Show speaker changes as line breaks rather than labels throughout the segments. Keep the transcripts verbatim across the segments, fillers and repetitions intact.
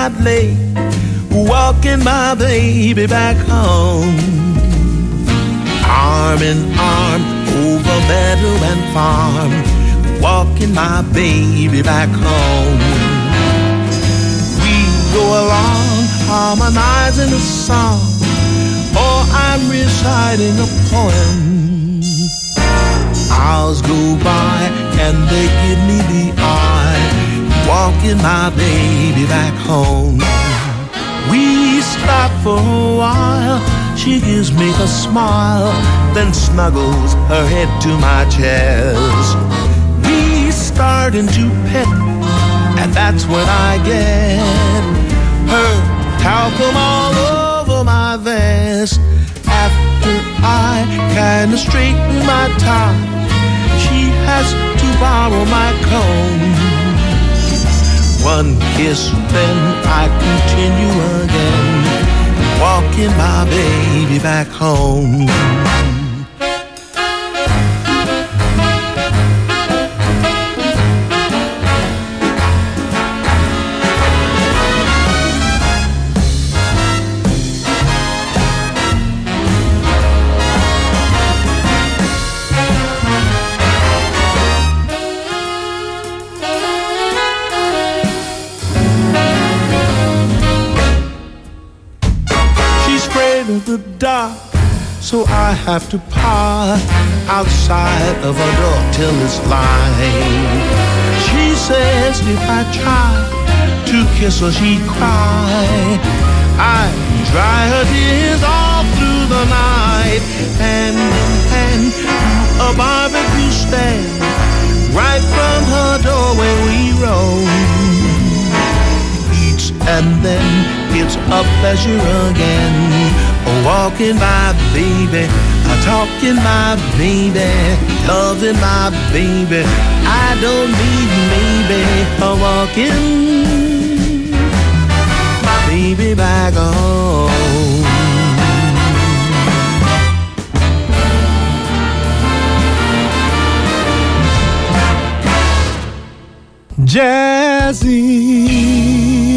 proudly, walking my baby back home. Arm in arm over meadow and farm, walking my baby back home. We go along harmonizing a song, or I'm reciting a poem. Hours go by and they give me the eye, walking my baby back home. We stop for a while, she gives me a smile, then snuggles her head to my chest. We start into pet, and that's when I get her talcum all over my vest. After I kinda straighten my tie, she has to borrow my comb. One kiss, then I continue again, walking my baby back home. The dark, so I have to park outside of her door till it's light. She says if I try to kiss her, she'd cry. I dry her tears all through the night, hand in hand to a barbecue stand, right from her doorway we roam. Each and then it's a pleasure again, walking my baby, talking my baby, loving my baby. I don't need maybe, walking my baby back home. Jazzy.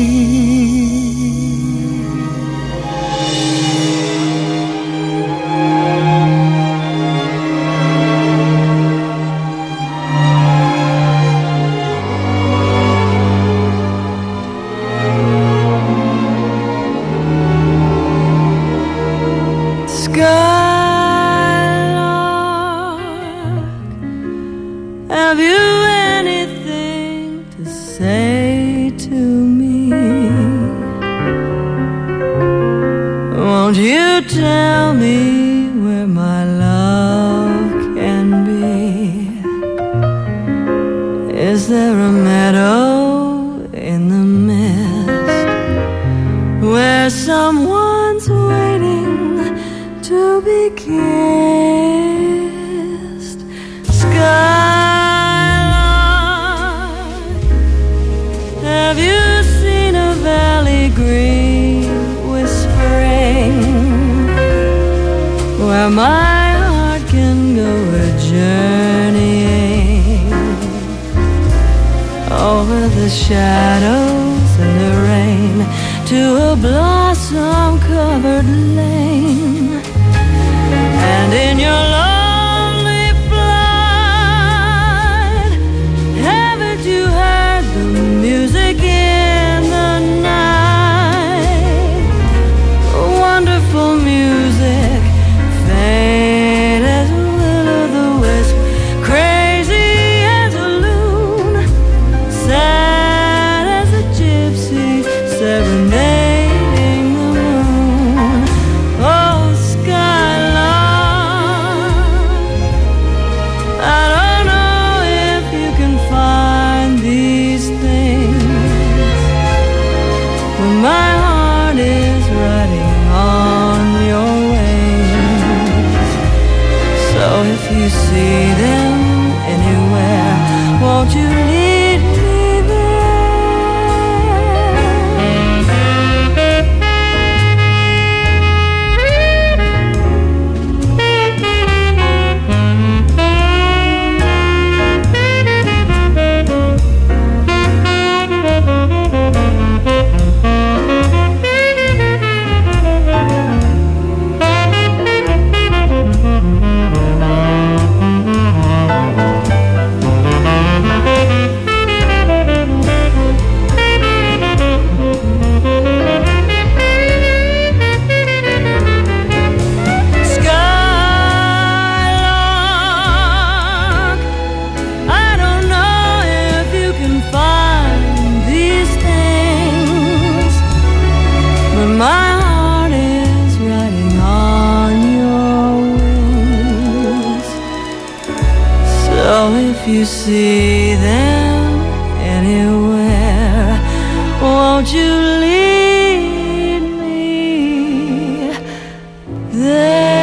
Tell me where my love can be. Is there a meadow in the mist where someone's waiting to be kissed? Skylark, have you seen a valley green whispering, where my heart can go a-journeying over the shadows and the rain to a blossom-covered lane? And in your lonely flight, haven't you heard the music in the night? Wonderful music, faint as a will-o'-the-wisp, crazy as a loon, sad as a gypsy serenading the moon. Oh, Skylark, I don't know if you can find these things, but my heart is riding on your wings. So if you see them anywhere, won't you lead me there? you see them anywhere, won't you lead me there?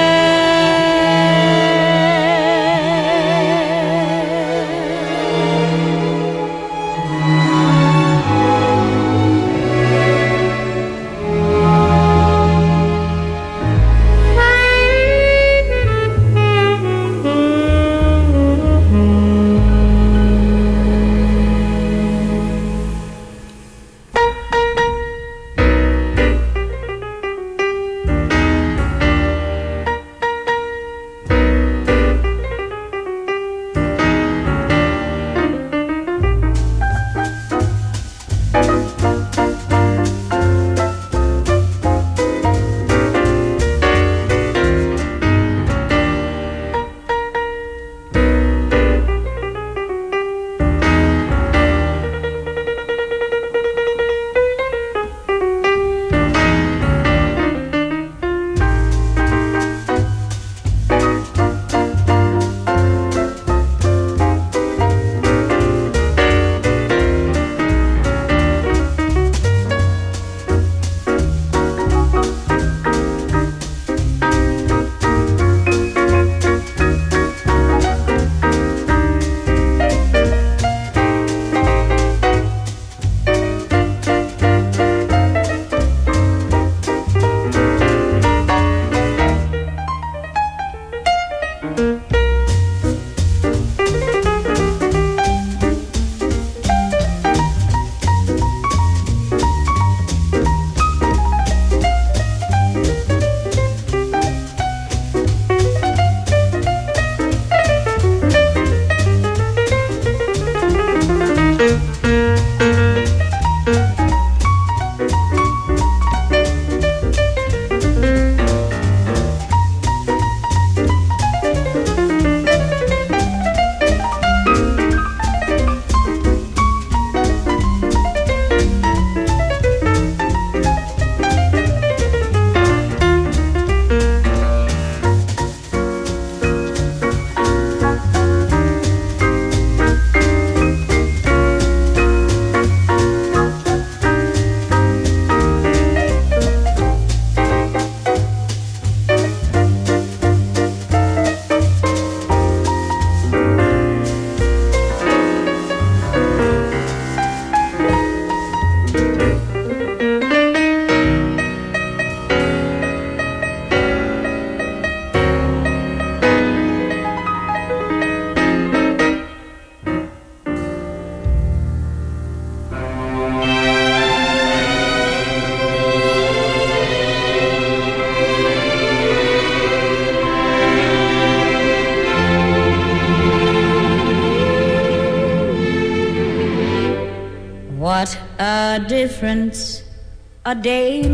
What a difference a day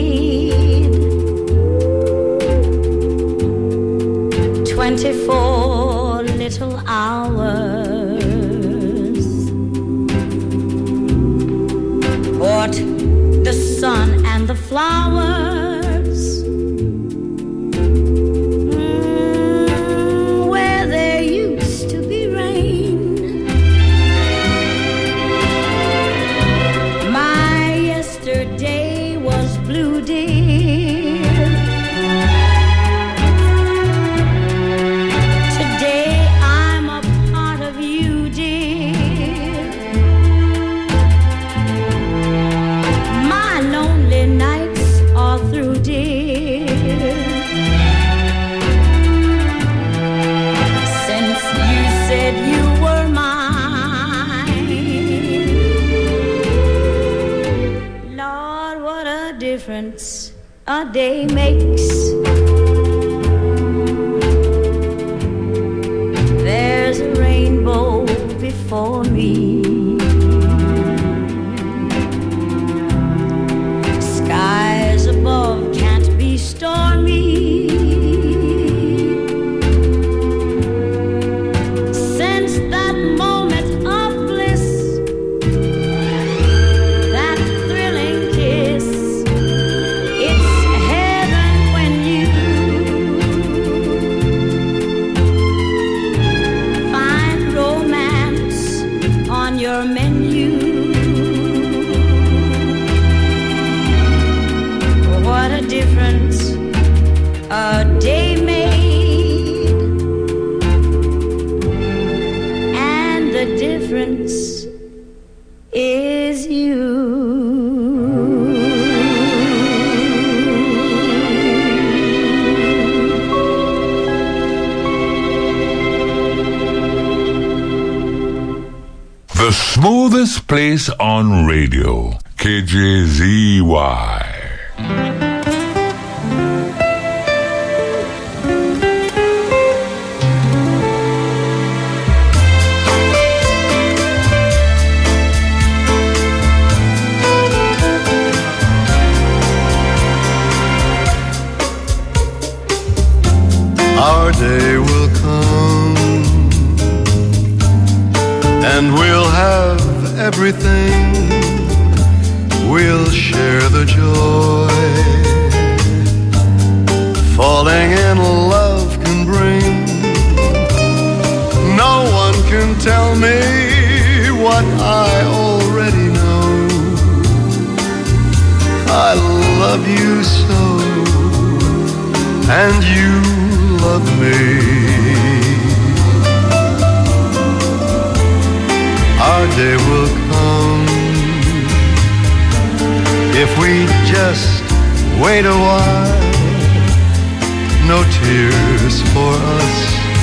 made. Twenty-four little hours. Bought the sun and the flowers. Mm, where there used to be rain. Yesterday was blue, dear. Today I'm a part of you, dear. My lonely nights are through, dear. Since you said you were mine, Lord, what a difference a day makes. There's a rainbow before me. Skies above can't be stormy. Since that moment of bliss, that thrilling kiss, it's heaven when you find romance difference is you.
The smoothest place on radio, K J Z Y.
Our day will come and we'll have everything. We'll share the joy falling in love can bring. No one can tell me what I already know. I love you so, and you love me. Our day will come if we just wait a while. No tears for us.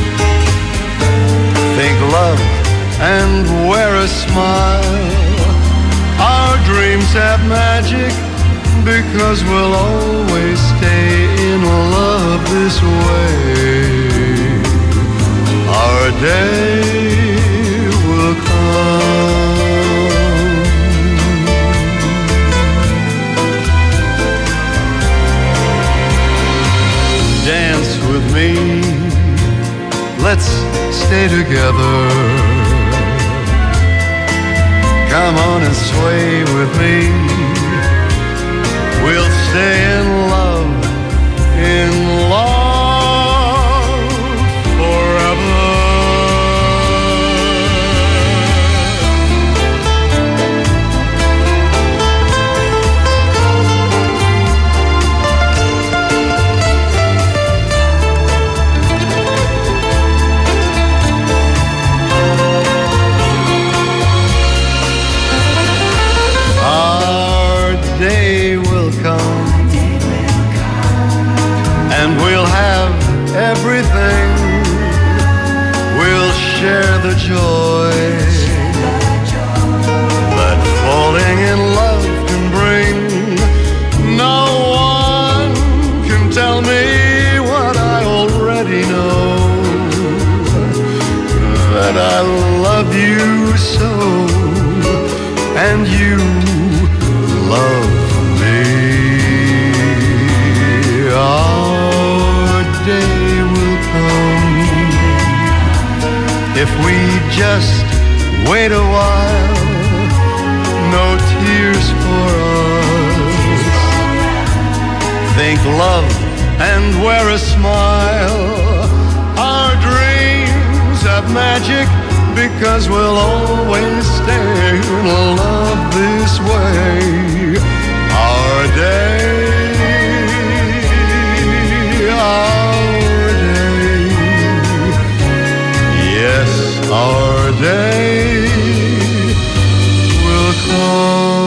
Think love and wear a smile. Our dreams have magic because we'll always stay in love this way. Our day will come. Dance with me, let's stay together. Come on and sway with me. We'll stay in love, in love forever. Our day will come, and we'll have everything. We'll share the joy that falling in love can bring. No one can tell me what I already know, that I love you so, and you love me. Our day will come if we just wait a while. No tears for us. Think love and wear a smile. Our dreams have magic because we'll always stay in love this way. Our day, our day, yes, our day will come.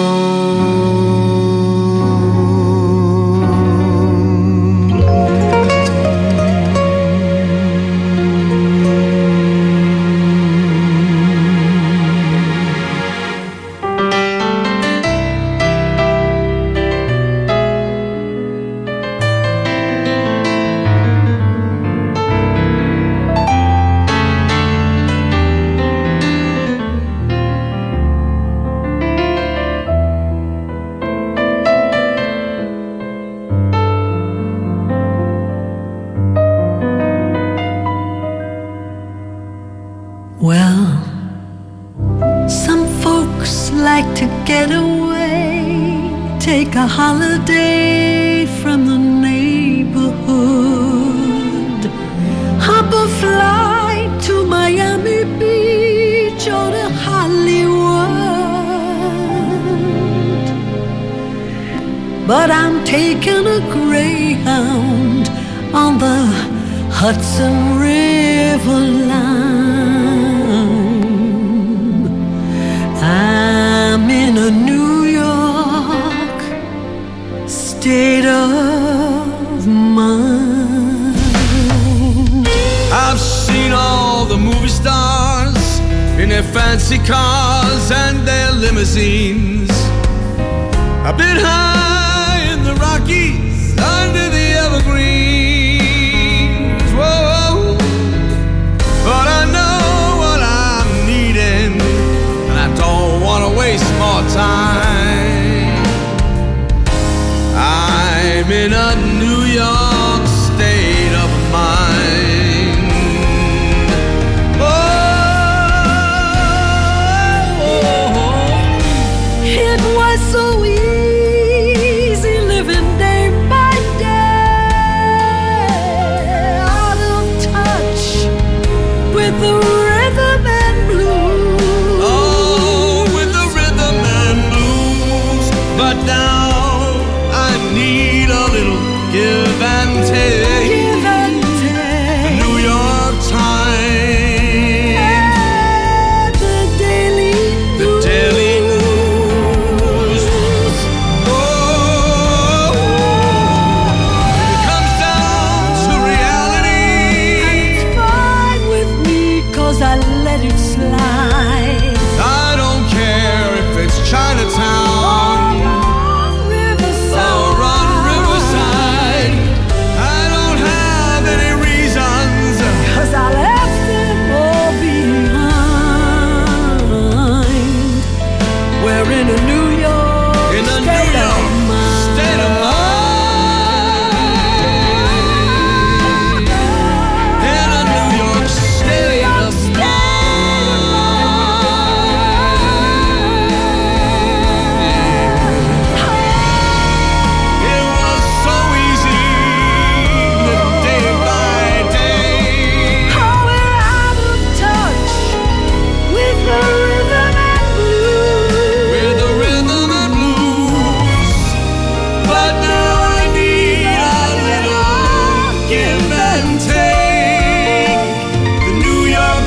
Well, some folks like to get away, take a holiday from the neighborhood, hop a flight to Miami Beach or to Hollywood. But I'm taking a Greyhound on the Hudson River line. in a New York state of mind.
I've seen all the movie stars in their fancy cars and their limousines. I've been high in the Rockies under the evergreens. Whoa, but I know what I'm needing, and I don't want to waste more time. I'm in a New York state of mind. Oh, oh, oh.
It was so easy living day by day, out of touch with the rhythm and blues.
Oh, with the rhythm and blues. But now I need a little give and take.
Give and take.
The New York Times,
And the daily
the Daily News. Oh, when it comes down to reality,
It's fine with me, 'cause I let it slide.
I don't care if it's Chinatown
Riverside.
or on Riverside. I don't have any reasons.
'Cause I left them all behind. We're in a New York
In a New
state of
York
mind.
state of mind. In a New York state of mind. It was so easy, living day by day.
Oh, we're out of touch with the rhythm and blues.
With the rhythm and blues. But now I need a little give and take. The New York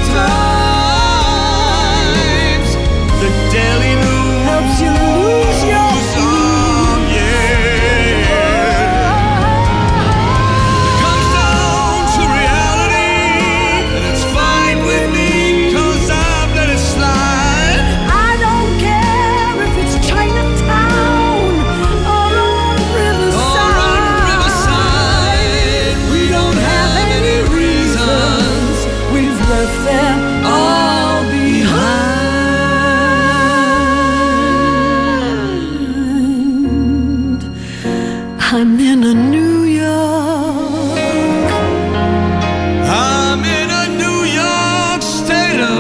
Times, the Daily News.
Helps you lose your
song, yeah. It comes down to reality, and it's fine with me, 'cause I've let it slide.
I don't care if it's Chinatown or on Riverside.
Or on Riverside, we don't have any reasons.
We've left them all behind. I'm in a New York.
I'm in a New York state of.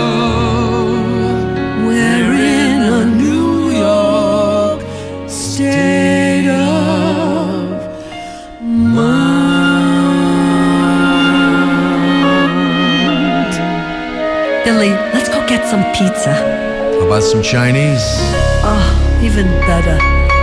We're in a New York state of mind. Billy, let's go get some pizza.
How about some Chinese?
Oh, even better.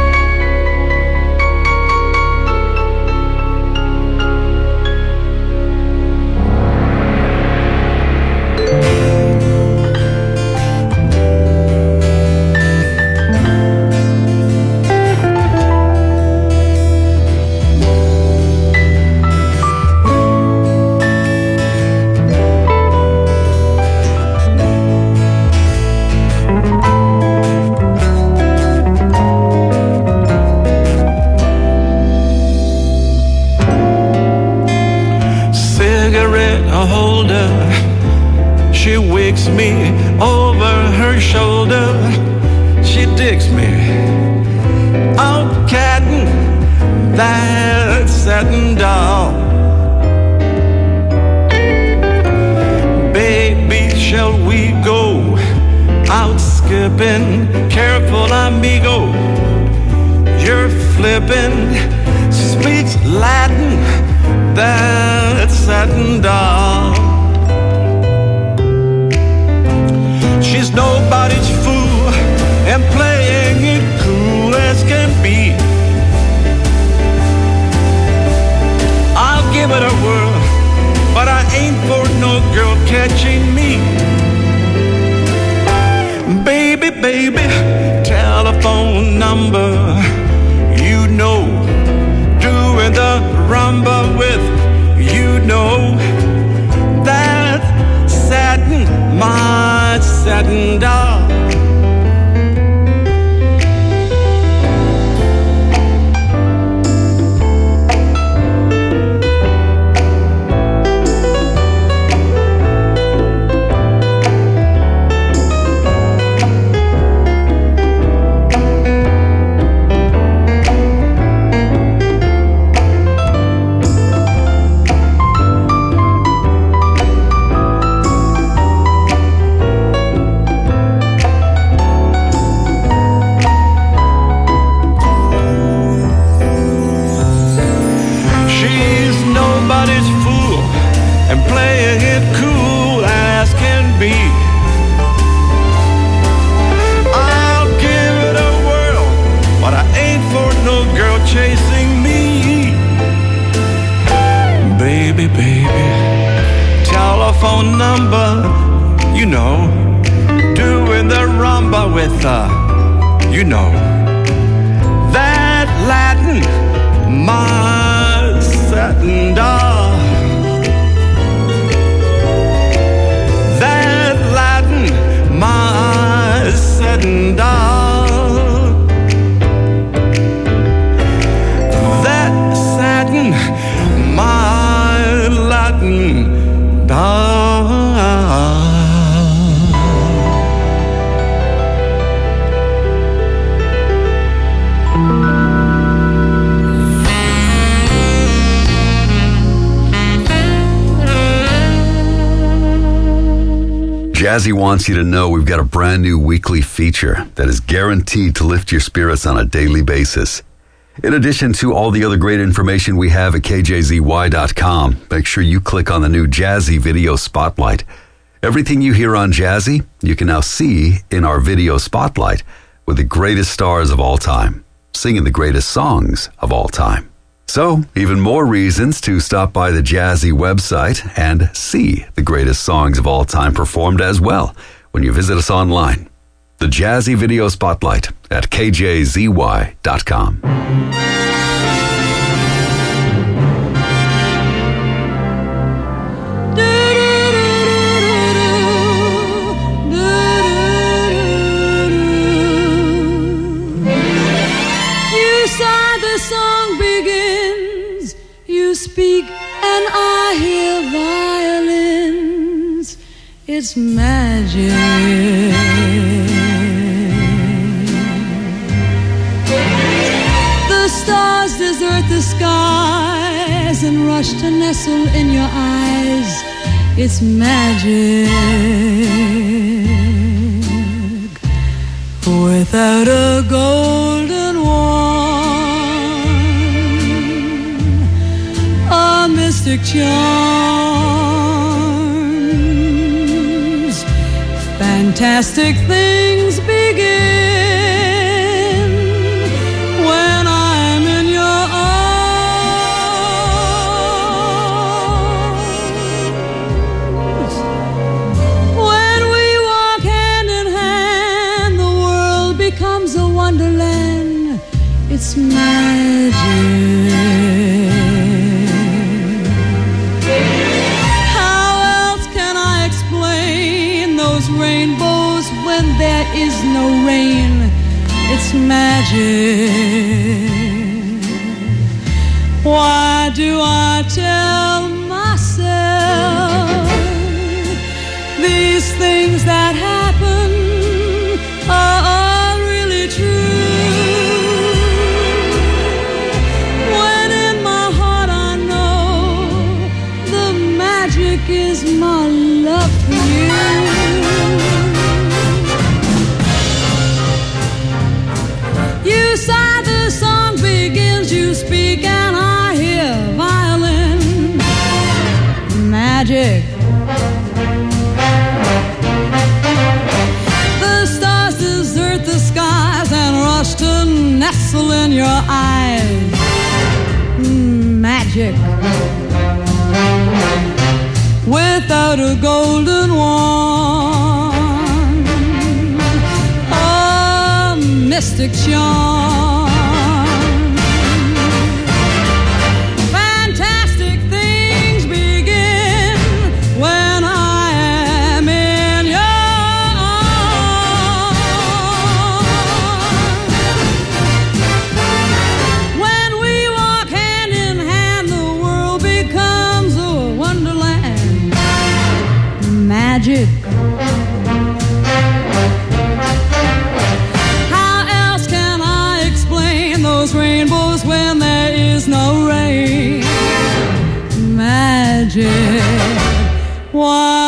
Cigarette holder, she wakes me over her shoulder. She digs me out catting that satin doll. Baby, shall we go out skipping? Careful, amigo, you're flipping. Speaks Latin, that satin doll. She's nobody's fool and playing it cool as can be. I'll give it a whirl, but I ain't for no girl catching me. Baby, baby, telephone
said and done.
Telephone number, you know, doing the rumba with her, you know, that Latin Marcetanda, that Latin Marcetanda, that satin my Latin da.
Jazzy wants you to know we've got a brand new weekly feature that is guaranteed to lift your spirits on a daily basis. In addition to all the other great information we have at K J Z Y dot com, make sure you click on the new Jazzy Video Spotlight. Everything you hear on Jazzy, you can now see in our Video Spotlight with the greatest stars of all time, singing the greatest songs of all time. So, even more reasons to stop by the Jazzy website and see the greatest songs of all time performed as well when you visit us online. The Jazzy Video Spotlight at K J Z Y dot com.
You saw the song begins, you speak and I hear violins. It's magic. The stars desert the skies and rush to nestle in your eyes. It's magic. Without a golden wand, a mystic charms, fantastic things begin when I'm in your arms. When we walk hand in hand, the world becomes a wonderland. It's magic. Rainbows when there is no rain. It's magic. Why do I tell myself these things that happen are really true? When in my heart I know the magic is my love for you. You sigh, the song begins, you speak and I hear violin. Magic. The stars desert the skies and rush to nestle in your eyes. Magic. Without a golden wand, a mystic charm, fantastic things begin when I am in your arms. magic. How else can I explain those rainbows when there is no rain? Magic. Why?